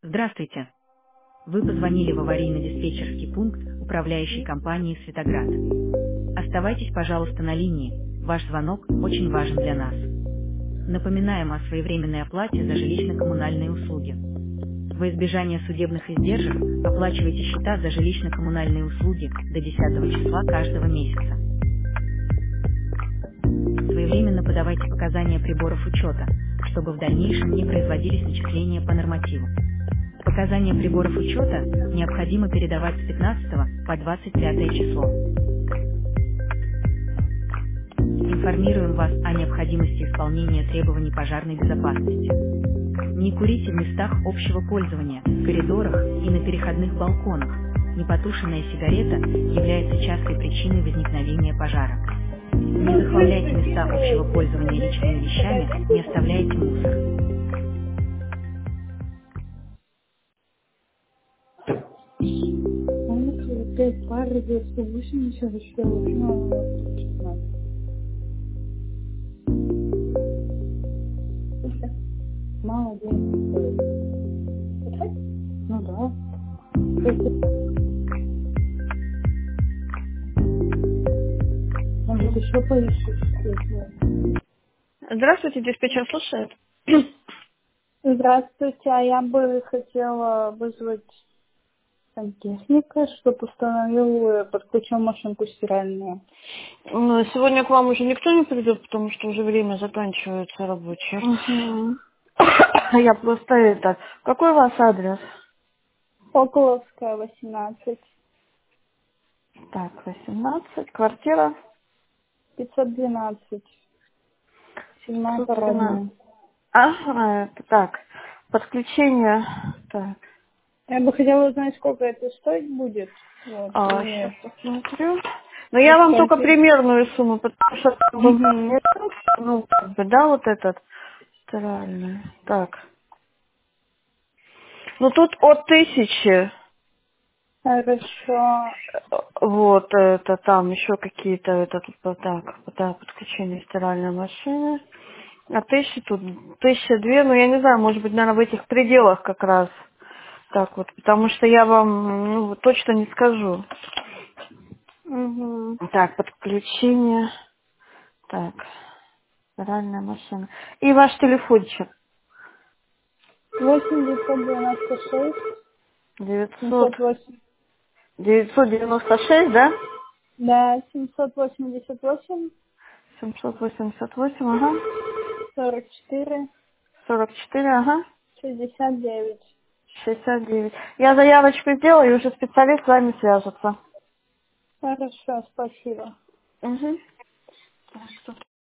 Здравствуйте. Вы позвонили в аварийно-диспетчерский пункт управляющей компании «Светоград». Оставайтесь, пожалуйста, на линии. Ваш звонок очень важен для нас. Напоминаем о своевременной оплате за жилищно-коммунальные услуги. Во избежание судебных издержек оплачивайте счета за жилищно-коммунальные услуги до 10 числа каждого месяца. Своевременно подавайте показания приборов учета, чтобы в дальнейшем не производились начисления по нормативу. Показания приборов учета необходимо передавать с 15 по 25 число. Информируем вас о необходимости исполнения требований пожарной безопасности. Не курите в местах общего пользования, в коридорах и на переходных балконах. Непотушенная сигарета является частой причиной возникновения пожара. Не захламляйте места общего пользования личными вещами, не оставляйте мусор. Опять пары 280 еще мало денег стоит. Ну да. Может еще поищешь? Здравствуйте, диспетчер слушает. Здравствуйте, а я бы хотела вызвать сантехника, чтобы установил, подключил машинку стиральную. Ну, сегодня к вам уже никто не придет, потому что уже время заканчивается рабочее. Угу. Я просто это... Какой у вас адрес? Соколовская, 18, Так, 18, квартира 512, 7 512. парадная. Ага, это так. Подключение. Так. Я бы хотела узнать, сколько это стоить будет. Вот. Сейчас И посмотрю. Но я вам только сколько... примерную сумму, потому что Угу. ну, как бы, да, вот этот стиральный. Так. Ну тут от 1000. Хорошо. Вот, это там еще какие-то, это тут вот так, да, подключение стиральной машины. А 1000 тут, 1002, ну я не знаю, может быть, наверное, в этих пределах как раз. Так вот, потому что я вам, ну, точно не скажу. Угу. Так, подключение, так, стиральная машина. И ваш телефончик. 8 996 900, 708. 996, да? Да, 788 788, ага. 44 44, ага. 69. 69. Я заявочку сделаю, и уже специалист с вами свяжется. Хорошо, спасибо. Угу.